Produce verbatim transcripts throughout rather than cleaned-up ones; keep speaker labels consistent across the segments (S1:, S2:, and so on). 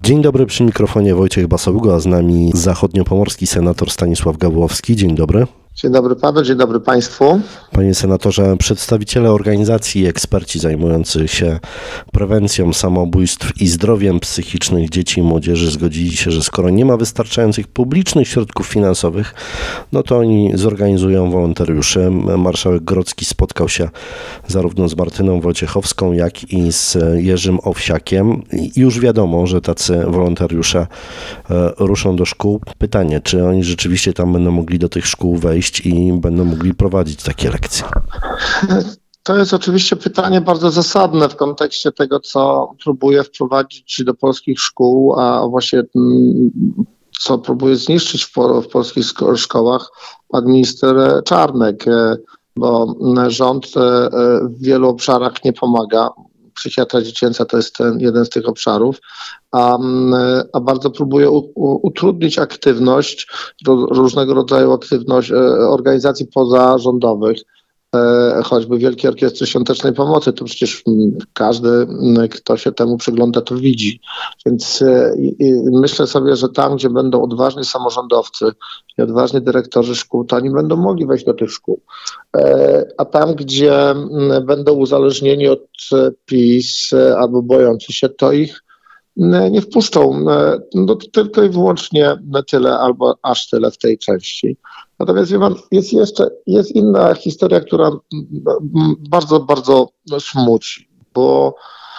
S1: Dzień dobry, przy mikrofonie Wojciech Basaługa, a z nami zachodniopomorski senator Stanisław Gawłowski. Dzień dobry.
S2: Dzień dobry panu, dzień dobry państwu.
S1: Panie senatorze, przedstawiciele organizacji i eksperci zajmujący się prewencją samobójstw i zdrowiem psychicznych dzieci i młodzieży zgodzili się, że skoro nie ma wystarczających publicznych środków finansowych, no to oni zorganizują wolontariuszy. Marszałek Grodzki spotkał się zarówno z Martyną Wojciechowską, jak i z Jerzym Owsiakiem. I już wiadomo, że tacy wolontariusze ruszą do szkół. Pytanie, czy oni rzeczywiście tam będą mogli do tych szkół wejść i będą mogli prowadzić takie lekcje?
S2: To jest oczywiście pytanie bardzo zasadne w kontekście tego, co próbuje wprowadzić do polskich szkół, a właśnie co próbuje zniszczyć w, w polskich szkołach pan minister Czarnek, bo rząd w wielu obszarach nie pomaga. Psychiatria dziecięca to jest ten, jeden z tych obszarów, a, a bardzo próbuje u, u, utrudnić aktywność, ro, różnego rodzaju aktywność e, organizacji pozarządowych, e, choćby Wielkiej Orkiestry Świątecznej Pomocy. To przecież m, każdy, m, kto się temu przygląda, to widzi. Więc e, i, myślę sobie, że tam, gdzie będą odważni samorządowcy i odważni dyrektorzy szkół, to oni będą mogli wejść do tych szkół. E, a tam, gdzie m, będą uzależnieni od PiS e, albo bojący się, to ich nie wpuszczą. No, tylko i wyłącznie tyle albo aż tyle w tej części. Natomiast wie pan, jest jeszcze jest inna historia, która bardzo, bardzo smuci, bo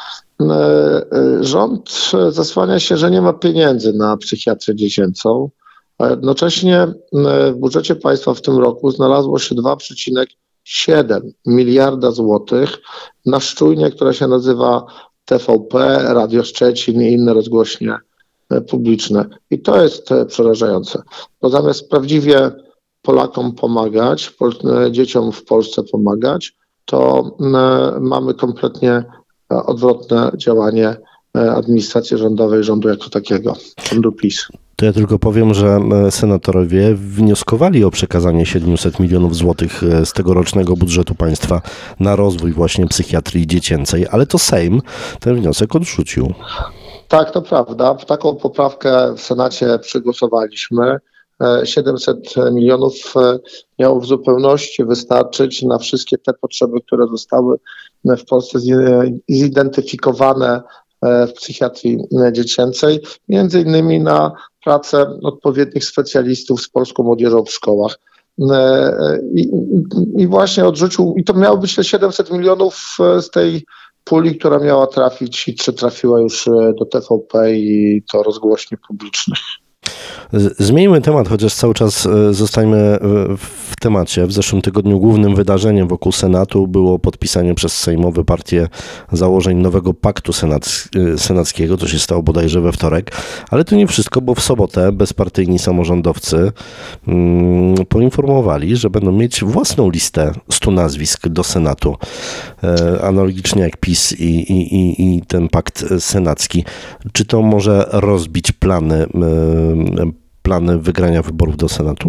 S2: rząd zasłania się, że nie ma pieniędzy na psychiatrię dziecięcą, a jednocześnie w budżecie państwa w tym roku znalazło się dwa przecinek siedem miliarda złotych na szczujnię, która się nazywa T V P, Radio Szczecin i inne rozgłośnie publiczne. I to jest przerażające, bo zamiast prawdziwie Polakom pomagać, dzieciom w Polsce pomagać, to mamy kompletnie odwrotne działanie administracji rządowej, rządu jako takiego, rządu PiS.
S1: To ja tylko powiem, że senatorowie wnioskowali o przekazanie siedemset milionów złotych z tegorocznego budżetu państwa na rozwój właśnie psychiatrii dziecięcej, ale to Sejm ten wniosek odrzucił.
S2: Tak, to prawda. Taką poprawkę w Senacie przegłosowaliśmy. siedemset milionów miało w zupełności wystarczyć na wszystkie te potrzeby, które zostały w Polsce zidentyfikowane w psychiatrii dziecięcej, między innymi na pracę odpowiednich specjalistów z polską młodzieżą w szkołach. I, i właśnie odrzucił, i to miało być te siedemset milionów z tej puli, która miała trafić i czy trafiła już do T V P i do rozgłośni publicznych.
S1: Zmieńmy temat, chociaż cały czas zostańmy w temacie. W zeszłym tygodniu głównym wydarzeniem wokół Senatu było podpisanie przez sejmowe partie założeń nowego paktu senac- senackiego. To się stało bodajże we wtorek. Ale to nie wszystko, bo w sobotę bezpartyjni samorządowcy mm, poinformowali, że będą mieć własną listę stu nazwisk do Senatu. E, analogicznie jak PiS i, i, i, i ten pakt senacki. Czy to może rozbić plany e, plany wygrania wyborów do Senatu?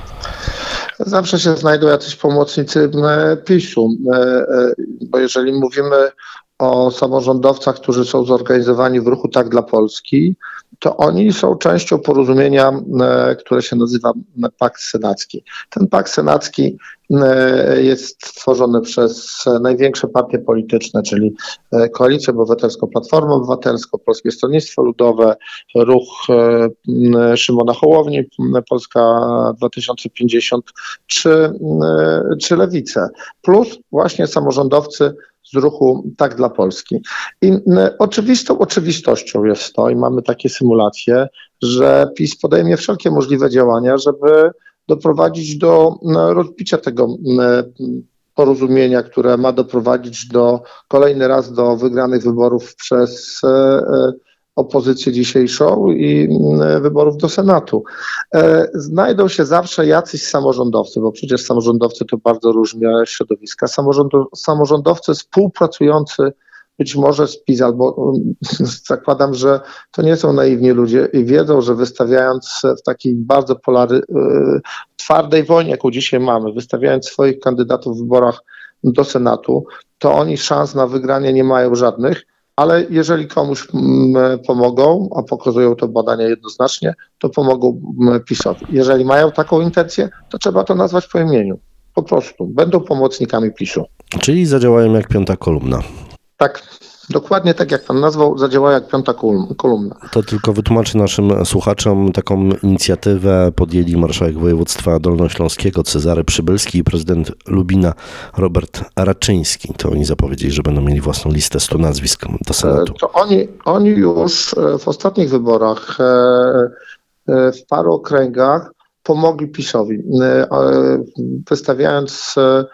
S2: Zawsze się znajdą jacyś pomocnicy PiS-u, bo jeżeli mówimy o samorządowcach, którzy są zorganizowani w ruchu Tak dla Polski, to oni są częścią porozumienia, które się nazywa Pakt Senacki. Ten Pakt Senacki jest tworzony przez największe partie polityczne, czyli Koalicję Obywatelską, Platformę Obywatelską, Polskie Stronnictwo Ludowe, Ruch Szymona Hołowni, Polska dwa tysiące pięćdziesiąt, czy, czy Lewicę, plus właśnie samorządowcy z ruchu Tak dla Polski. I oczywistą oczywistością jest to, i mamy takie symulacje, że PiS podejmie wszelkie możliwe działania, żeby doprowadzić do rozbicia tego porozumienia, które ma doprowadzić do kolejny raz do wygranych wyborów przez opozycję dzisiejszą i wyborów do Senatu. Znajdą się zawsze jacyś samorządowcy, bo przecież samorządowcy to bardzo różne środowiska, samorządowcy współpracujący być może z PiS, albo zakładam, że to nie są naiwni ludzie i wiedzą, że wystawiając w takiej bardzo polary, twardej wojnie, jaką dzisiaj mamy, wystawiając swoich kandydatów w wyborach do Senatu, to oni szans na wygranie nie mają żadnych, ale jeżeli komuś mm, pomogą, a pokazują to badania jednoznacznie, to pomogą mm, PiS-owi. Jeżeli mają taką intencję, to trzeba to nazwać po imieniu. Po prostu. Będą pomocnikami PiS-u.
S1: Czyli zadziałają jak piąta kolumna.
S2: Tak, dokładnie tak jak pan nazwał, zadziała jak piąta kolum- kolumna.
S1: To tylko wytłumaczę naszym słuchaczom, taką inicjatywę podjęli marszałek województwa dolnośląskiego Cezary Przybylski i prezydent Lubina Robert Raczyński. To oni zapowiedzieli, że będą mieli własną listę stu nazwisk do Senatu.
S2: To oni, oni już w ostatnich wyborach w paru okręgach pomogli PiS-owi, wystawiając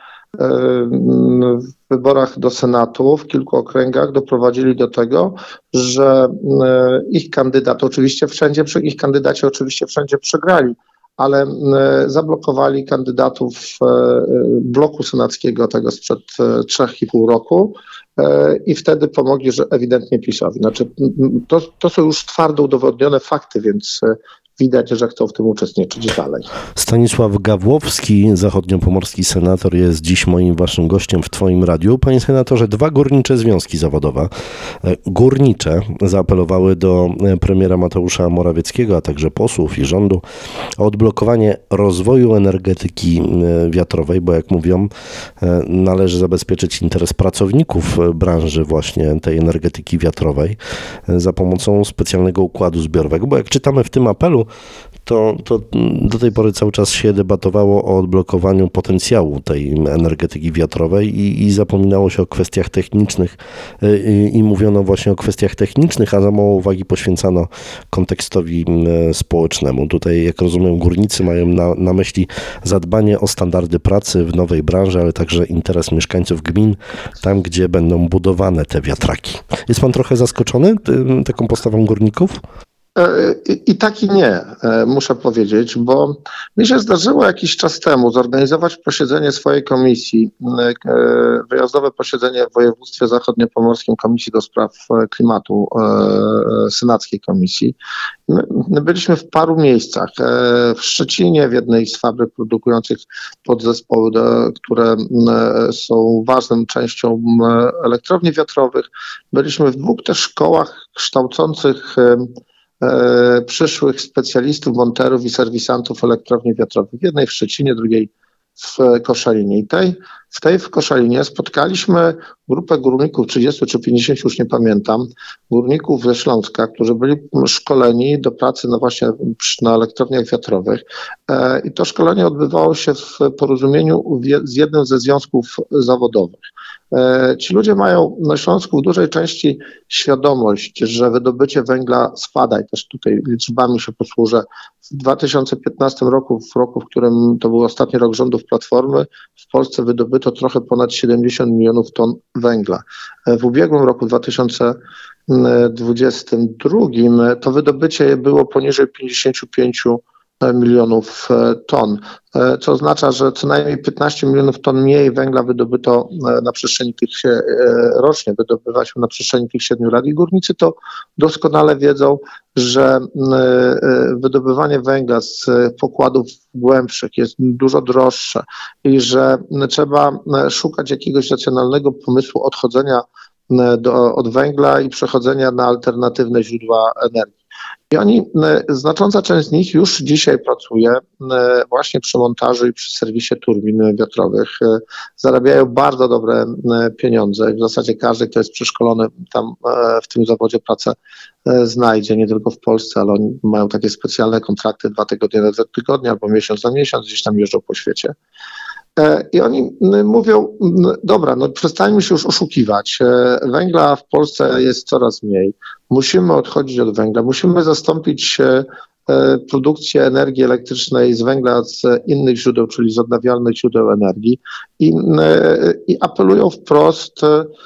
S2: w wyborach do Senatu w kilku okręgach doprowadzili do tego, że ich kandydat oczywiście wszędzie, ich kandydaci oczywiście wszędzie przegrali, ale zablokowali kandydatów bloku senackiego tego sprzed trzech i pół roku i wtedy pomogli, że ewidentnie PiS-owi. Znaczy, to, to są już twardo udowodnione fakty, więc widać, że chcą w tym uczestniczyć dalej.
S1: Stanisław Gawłowski, zachodniopomorski senator, jest dziś moim waszym gościem w twoim radiu. Panie senatorze, dwa górnicze związki zawodowe, górnicze, zaapelowały do premiera Mateusza Morawieckiego, a także posłów i rządu o odblokowanie rozwoju energetyki wiatrowej, bo jak mówią, należy zabezpieczyć interes pracowników branży właśnie tej energetyki wiatrowej za pomocą specjalnego układu zbiorowego, bo jak czytamy w tym apelu, To, to do tej pory cały czas się debatowało o odblokowaniu potencjału tej energetyki wiatrowej i, i zapominało się o kwestiach technicznych i, i mówiono właśnie o kwestiach technicznych, a za mało uwagi poświęcano kontekstowi społecznemu. Tutaj, jak rozumiem, górnicy mają na, na myśli zadbanie o standardy pracy w nowej branży, ale także interes mieszkańców gmin, tam gdzie będą budowane te wiatraki. Jest pan trochę zaskoczony ty, taką postawą górników?
S2: I, I tak i nie, muszę powiedzieć, bo mi się zdarzyło jakiś czas temu zorganizować posiedzenie swojej komisji, wyjazdowe posiedzenie w województwie zachodniopomorskim Komisji do Spraw Klimatu, senackiej komisji. My byliśmy w paru miejscach, w Szczecinie, w jednej z fabryk produkujących podzespoły, które są ważną częścią elektrowni wiatrowych. Byliśmy w dwóch też szkołach kształcących przyszłych specjalistów, monterów i serwisantów elektrowni wiatrowych. W jednej w Szczecinie, drugiej w Koszalinie. I tej, w tej w Koszalinie spotkaliśmy grupę górników, trzydziestu czy pięćdziesięciu, już nie pamiętam, górników ze Śląska, którzy byli szkoleni do pracy no właśnie na elektrowniach wiatrowych. I to szkolenie odbywało się w porozumieniu z jednym ze związków zawodowych. Ci ludzie mają na Śląsku w dużej części świadomość, że wydobycie węgla spada i też tutaj liczbami się posłużę. W dwa tysiące piętnastym roku, w roku, w którym to był ostatni rok rządów Platformy, w Polsce wydobyto trochę ponad siedemdziesiąt milionów ton węgla. W ubiegłym roku, dwa tysiące dwudziestym drugim, to wydobycie było poniżej pięćdziesiąt pięć milionów ton, co oznacza, że co najmniej piętnaście milionów ton mniej węgla wydobyto na przestrzeni tych, rocznie wydobywa się na przestrzeni tych siedmiu lat i górnicy to doskonale wiedzą, że wydobywanie węgla z pokładów głębszych jest dużo droższe i że trzeba szukać jakiegoś racjonalnego pomysłu odchodzenia do, od węgla i przechodzenia na alternatywne źródła energii. I oni, znacząca część z nich już dzisiaj pracuje właśnie przy montażu i przy serwisie turbin wiatrowych. Zarabiają bardzo dobre pieniądze. W zasadzie każdy, kto jest przeszkolony tam w tym zawodzie pracę znajdzie, nie tylko w Polsce, ale oni mają takie specjalne kontrakty dwa tygodnie na dwa tygodnie albo miesiąc na miesiąc, gdzieś tam jeżdżą po świecie. I oni mówią, dobra, no przestańmy się już oszukiwać. Węgla w Polsce jest coraz mniej. Musimy odchodzić od węgla. Musimy zastąpić produkcję energii elektrycznej z węgla z innych źródeł, czyli z odnawialnych źródeł energii. I, i apelują wprost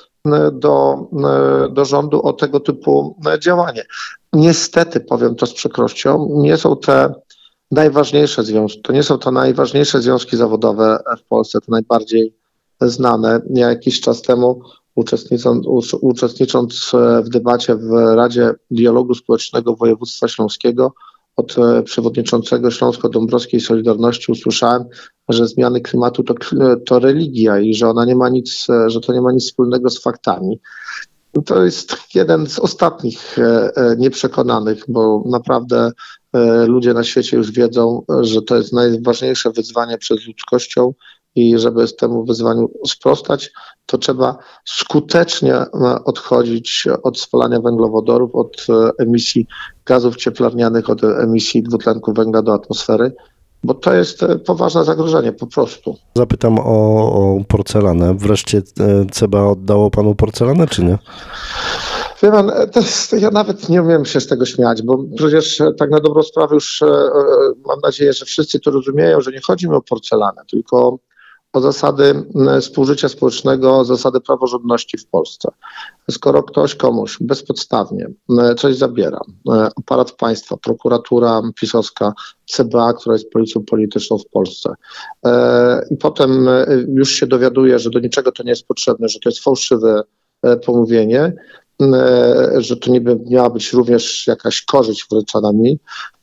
S2: do, do rządu o tego typu działanie. Niestety, powiem to z przykrością, nie są te najważniejsze związki, to nie są to najważniejsze związki zawodowe w Polsce, to najbardziej znane. Ja jakiś czas temu uczestnicząc, uczestnicząc w debacie w Radzie Dialogu Społecznego Województwa Śląskiego od przewodniczącego Śląsko-Dąbrowskiej Solidarności usłyszałem, że zmiany klimatu to, to religia i że ona nie ma nic, że to nie ma nic wspólnego z faktami. To jest jeden z ostatnich e, e, nieprzekonanych, bo naprawdę e, ludzie na świecie już wiedzą, że to jest najważniejsze wyzwanie przed ludzkością i żeby temu wyzwaniu sprostać, to trzeba skutecznie e, odchodzić od spalania węglowodorów, od e, emisji gazów cieplarnianych, od emisji dwutlenku węgla do atmosfery, bo to jest e, poważne zagrożenie po prostu.
S1: Zapytam o, o porcelanę. Wreszcie e, C B A oddało panu porcelanę, czy nie?
S2: Wie pan, to jest, ja nawet nie umiem się z tego śmiać, bo przecież tak na dobrą sprawę już e, e, mam nadzieję, że wszyscy to rozumieją, że nie chodzi mi o porcelanę, tylko o zasady m, współżycia społecznego, o zasady praworządności w Polsce. Skoro ktoś komuś bezpodstawnie m, coś zabiera, e, aparat państwa, prokuratura pisowska, C B A, która jest policją polityczną w Polsce, e, i potem e, już się dowiaduje, że do niczego to nie jest potrzebne, że to jest fałszywe e, pomówienie, że to niby miała być również jakaś korzyść wręczana mi.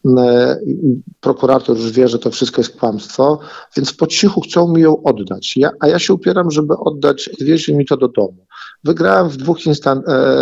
S2: Prokurator już wie, że to wszystko jest kłamstwo, więc po cichu chcą mi ją oddać. Ja, a ja się upieram, żeby oddać, zwieźli mi to do domu. Wygrałem w dwóch instan-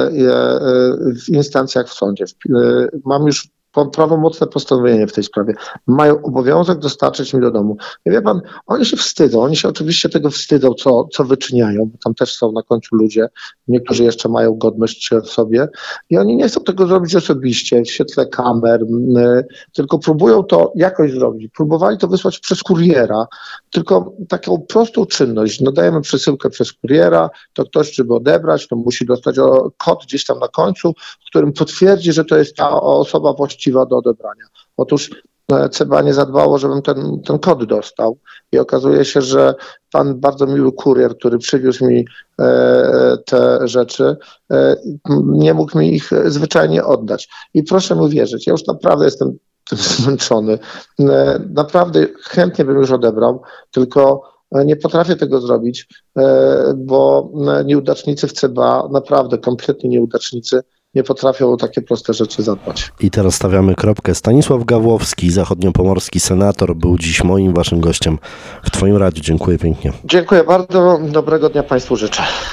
S2: w instancjach w sądzie. Mam już prawomocne postanowienie w tej sprawie. Mają obowiązek dostarczyć mi do domu. I wie pan, oni się wstydzą, oni się oczywiście tego wstydzą, co, co wyczyniają, bo tam też są na końcu ludzie, niektórzy jeszcze mają godność w sobie i oni nie chcą tego zrobić osobiście, w świetle kamer, yy, tylko próbują to jakoś zrobić. Próbowali to wysłać przez kuriera, tylko taką prostą czynność, nadajemy przesyłkę przez kuriera, to ktoś, żeby odebrać, to musi dostać o, kod gdzieś tam na końcu, w którym potwierdzi, że to jest ta osoba właściwa do odebrania. Otóż C B A nie zadbało, żebym ten, ten kod dostał i okazuje się, że pan bardzo miły kurier, który przywiózł mi e, te rzeczy, e, nie mógł mi ich zwyczajnie oddać. I proszę mi wierzyć, ja już naprawdę jestem tym zmęczony. E, naprawdę chętnie bym już odebrał, tylko nie potrafię tego zrobić, e, bo nieudacznicy w C B A, naprawdę kompletnie nieudacznicy, nie potrafią o takie proste rzeczy zadbać.
S1: I teraz stawiamy kropkę. Stanisław Gawłowski, zachodniopomorski senator, był dziś moim, waszym gościem w Twoim radiu. Dziękuję pięknie.
S2: Dziękuję bardzo. Dobrego dnia Państwu życzę.